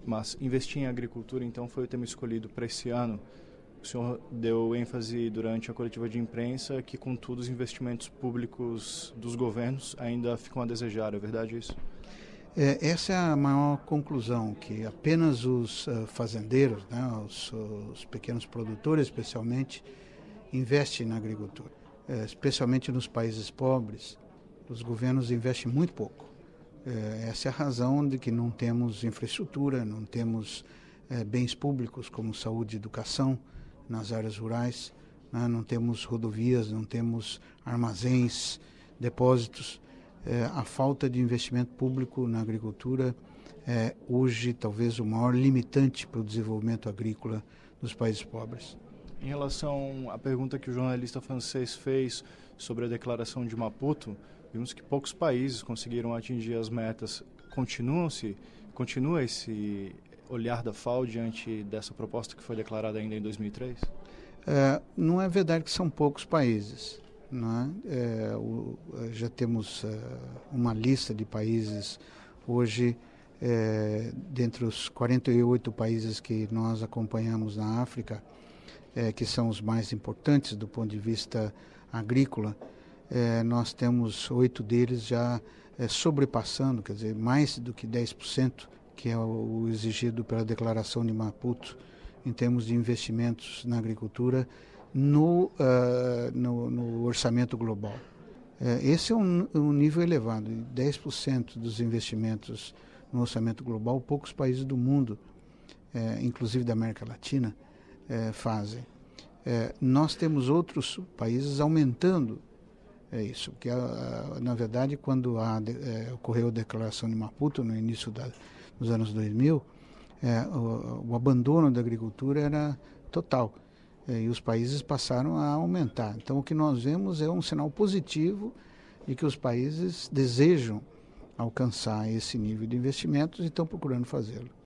mas investir em agricultura, então, foi o tema escolhido para esse ano. O senhor deu ênfase durante a coletiva de imprensa que, contudo, os investimentos públicos dos governos ainda ficam a desejar, é verdade isso? Essa é a maior conclusão, que apenas os fazendeiros, né, os pequenos produtores especialmente, investem na agricultura. Especialmente nos países pobres, os governos investem muito pouco. Essa é a razão de que não temos infraestrutura, não temos bens públicos como saúde e educação nas áreas rurais, né, não temos rodovias, não temos armazéns, depósitos. A falta de investimento público na agricultura é hoje talvez o maior limitante para o desenvolvimento agrícola dos países pobres. Em relação à pergunta que o jornalista francês fez sobre a declaração de Maputo, vimos que poucos países conseguiram atingir as metas. Continua esse olhar da FAO diante dessa proposta que foi declarada ainda em 2003? Não é verdade que são poucos países. Não é? Já temos uma lista de países hoje, dentre os 48 países que nós acompanhamos na África, que são os mais importantes do ponto de vista agrícola, nós temos 8 deles já sobrepassando, quer dizer, mais do que 10%, que é o exigido pela Declaração de Maputo, em termos de investimentos na agricultura, no orçamento global. Esse é um nível elevado. 10% dos investimentos no orçamento global, poucos países do mundo, inclusive da América Latina, fazem. Nós temos outros países aumentando isso, porque na verdade quando ocorreu a Declaração de Maputo, no início dos anos 2000, o abandono da agricultura era total. E os países passaram a aumentar. Então, o que nós vemos é um sinal positivo de que os países desejam alcançar esse nível de investimentos e estão procurando fazê-lo.